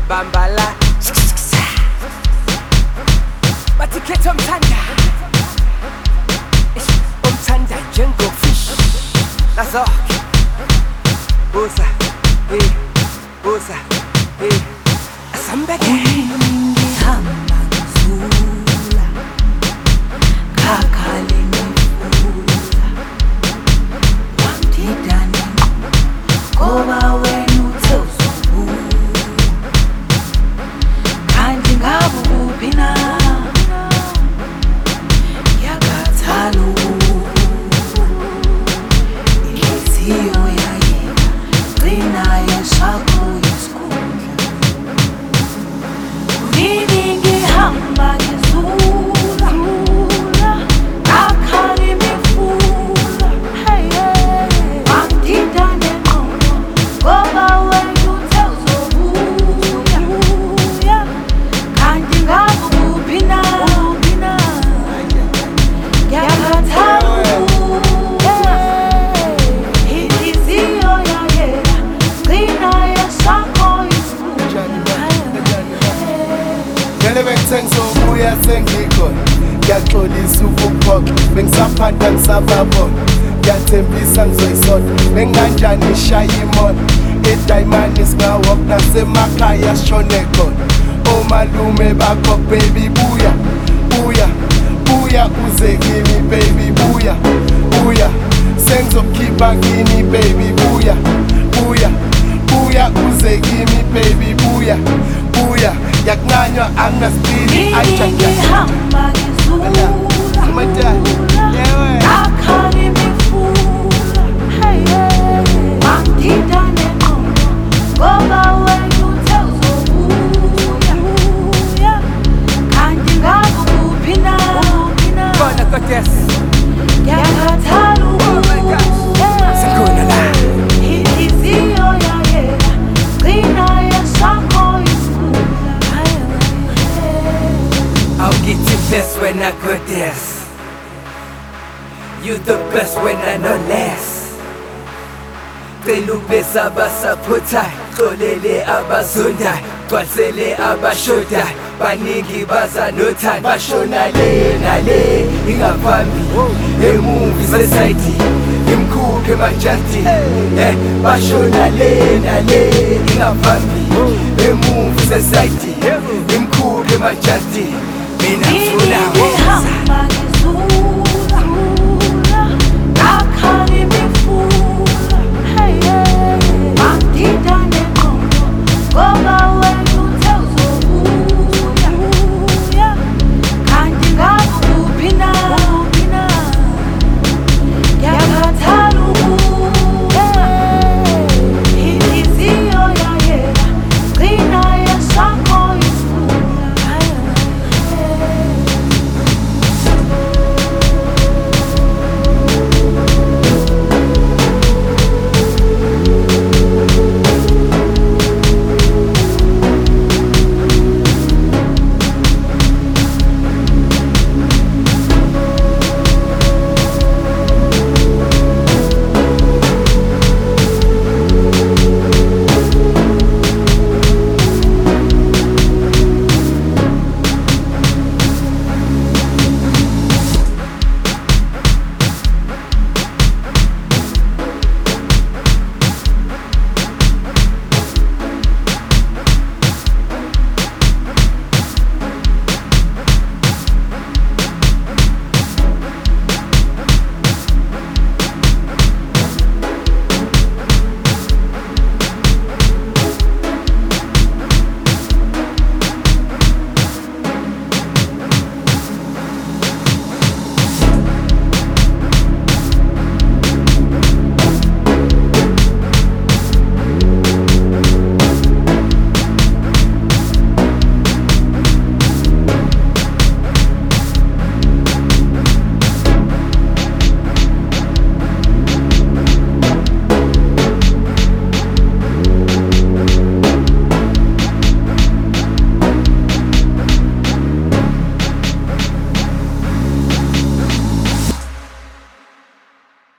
bambala bathi khetha umthanda njengofish nazoke buza buza asambeke ngihamba ngizula khakhale ngifula wangidane ngoba wena uthe uzobuya kanti ngabe kuphi na yakhathala inhliziyo yayeka gcina yeshakho yesikhundla kunini ngihamba ngizula kakhali ngifula wangidida nengqondo ngoba wena uthe uzobuya kanti ngabe kuphi na yakhathala inhliziyo yayeka gcina yeshakho yesikhundla Ngene bengithengizobuya sengikhona ngiyaxolisa ukuphoqa bengisaphandwa ngisababona ngiyathembisa ngizoyisona benginganjani ishaya imona edayimani singawok nasemakhaya sishone khona omalume bakho baby buya uze kimi baby buya sengizokukhipha kini baby buya uze kimi baby buya yakunanywa anginasipili ngihamba ngizula kakhali ngifula wangidida nengqondo ngoba wena uthe uzobuya kanti ngabe kuphi na khona goddess yakhathala sikhona la inhliziyo yayeka gcina yeshakho yesikhundla I'll get you best when I goddess You the best when I know less Cela ubesa abasaphothayo xolele abazondayo gcwalisele abashodayo baningi baza nothando bashona le nale ingaphambi emuvi society imkhuphe majati bashona le nale ingaphambi emuvi society imkhuphe majati mina ngifuna